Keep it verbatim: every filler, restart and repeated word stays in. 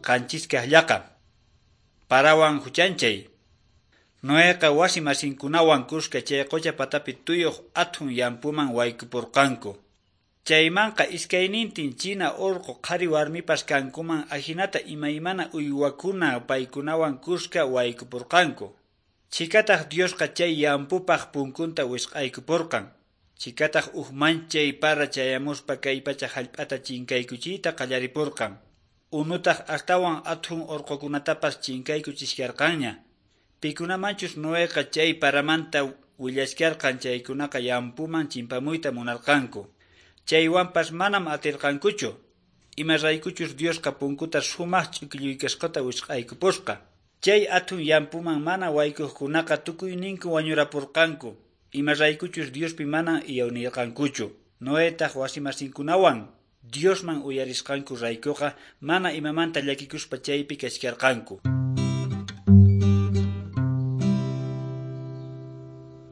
qanchisqaqllaqa parawan huchanchay. Noeqa wasi masinkunawan kushka chay qucha patapi tuyuq atun yampuman waykupurqanku. Chaymanqa iskaynintin china urqu qhari warmipas kankuman ahinata imaymana uywakuna paykunawan kushka waykupurqanku. Chikataq Diosqa chay yampupaq punkunta wisq'aykupurqan. Chikataq uhmanchay para chayamuspa kay pacha hallp'ata chinkaykuchiyta qallaripurqan. Unutaq astawan atun urqukunatapas chinkaykuchiskarqanña. Pikunamanchus Noeqa chay paramanta willashkarqan chaykunaqa yampuman chimpamuyta munarqanku. Chaywanpas manam atirqankuchu. Imaraykuchus Diosqa punkuta sumaq ch'uklluykusqata wisq'aykupusqa. Chay atun yampuman mana waykuqkunaqa tukuyninku wañurapurqanku. Imaraykuchus Diospi mana iyawnirqankuchu. Noetaq wasimasinkunawan Diosman uyarisqanku raykuqa mana imamanta llakikuspa chaypi kachkarqanku.